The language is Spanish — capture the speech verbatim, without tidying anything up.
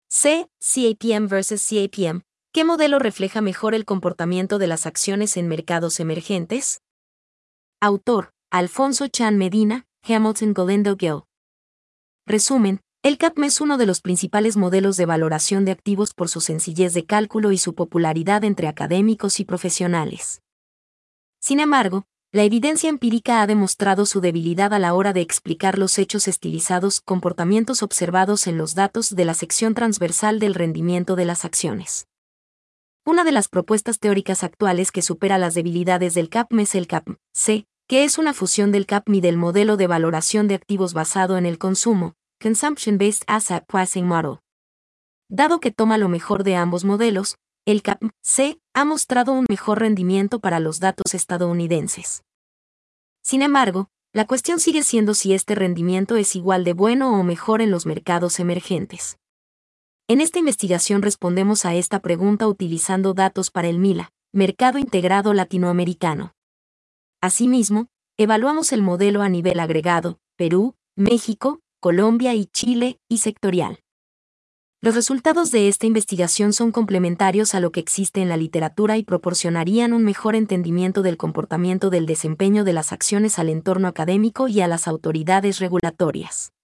C. C A P M versus C A P M. ¿Qué modelo refleja mejor el comportamiento de las acciones en mercados emergentes? Autor: Alfonso Chan Medina, Hamilton Galindo Gill. Resumen: el C A P M es uno de los principales modelos de valoración de activos por su sencillez de cálculo y su popularidad entre académicos y profesionales. Sin embargo, la evidencia empírica ha demostrado su debilidad a la hora de explicar los hechos estilizados, comportamientos observados en los datos de la sección transversal del rendimiento de las acciones. Una de las propuestas teóricas actuales que supera las debilidades del C A P M es el C A P M-C, que es una fusión del C A P M y del modelo de valoración de activos basado en el consumo, Consumption-Based Asset Pricing Model. Dado que toma lo mejor de ambos modelos, el C A P M-C ha mostrado un mejor rendimiento para los datos estadounidenses. Sin embargo, la cuestión sigue siendo si este rendimiento es igual de bueno o mejor en los mercados emergentes. En esta investigación respondemos a esta pregunta utilizando datos para el MILA, Mercado Integrado Latinoamericano. Asimismo, evaluamos el modelo a nivel agregado, Perú, México, Colombia y Chile, y sectorial. Los resultados de esta investigación son complementarios a lo que existe en la literatura y proporcionarían un mejor entendimiento del comportamiento del desempeño de las acciones al entorno académico y a las autoridades regulatorias.